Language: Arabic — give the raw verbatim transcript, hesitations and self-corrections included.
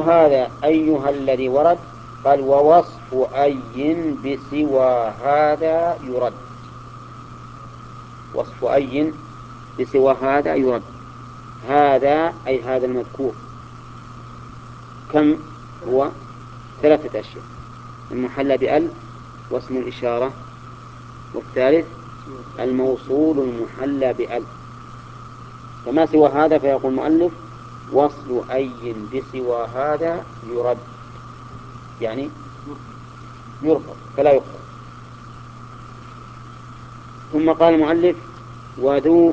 هذا أيها الذي ورد، قال ووصف أي بسوى هذا يرد. وصف أي بسوى هذا يرد. هذا أي هذا المذكور كم هو؟ ثلاثة أشياء: المحلى بأل، واسم الإشارة، والثالث الموصول المحلى بأل. فما سوى هذا فيقول المؤلف وصل أي بسوى هذا يرد، يعني يرفض فلا يقبل. ثم قال المؤلف وذو